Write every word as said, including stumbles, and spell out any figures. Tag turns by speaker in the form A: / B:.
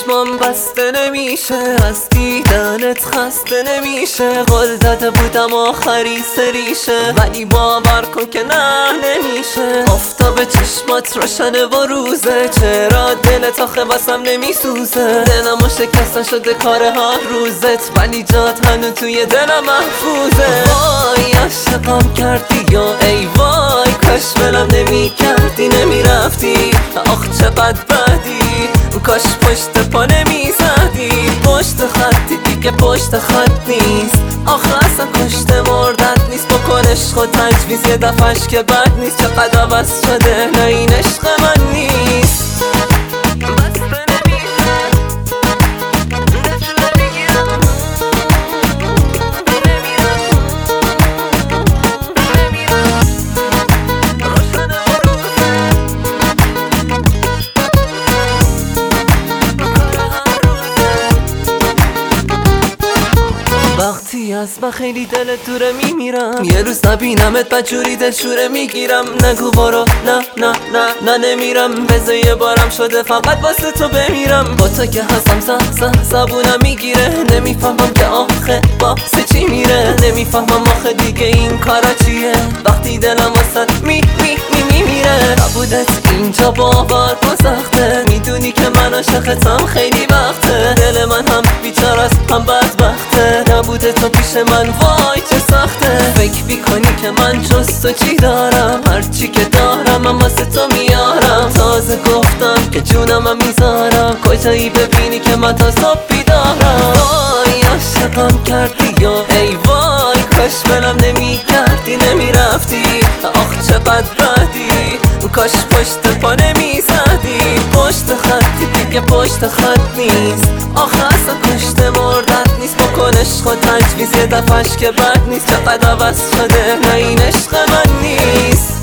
A: چشمام بسته نمیشه، از دیدنت خسته نمیشه. قول داده بودم آخری سریشه، ولی باور کن که نه نمیشه. آفتاب چشمات روشنه و روزه، چرا دلت آخه واسم نمیسوزه؟ دلمو شکستن شده کار هر روزت، ولی جات هنو توی دلم محفوظه. وای عشقم کردی یا ای وای، کاش ولم نمی کردی نمی رفتی. آخ چقدر بدی، کاش پشت پا نمی زدی. پشت خطی دیگه پشت خط نیست، آخه اصلا کشت مردت نیست. بکن عشق و تجویز یه دفعش که بد نیست. چقدر عوض شده، نه این عشق من نیست. وقتی از من خیلی دلت دوره میمیرم، یه روز نبینمت بجوری دلشوره میگیرم. نگو بارو نه نه نه نه نمیرم، بذار یه بارم شده فقط واسه تو بمیرم. با تو که هستم زه زه زبونم میگیره، نمیفهمم که آخه واسه چی میره. نمیفهمم آخه دیگه این کارا چیه، وقتی دلم واسه می می می میمیره. نبودت اینجا باور کن سخته، میدونی که من عاشقتم خیلی وقته. دل من هم بیچاره هم بدبخته، نبوده تو پیش من وای چه سخته. فکر میکنی که من جز تو چی دارم، هرچی که دارم هم واسه تو میارم. تازه گفتم که جونم هم میذارم، کجایی ببینی که من تا صبح بیدارم. وای عشقم کردی یا ای وای، کاش ولم نمی کردی نمی رفتی. آخ چقدر بدی، کاش پشت پا نمی زدی. پشت خطی دیگه پشت خط نیست، آخه اصلا کشت مردت نیست. بکن عشق و تجویز یه دفعش که بد نیست. چقدر عوض شده، نه این عشق من نیست.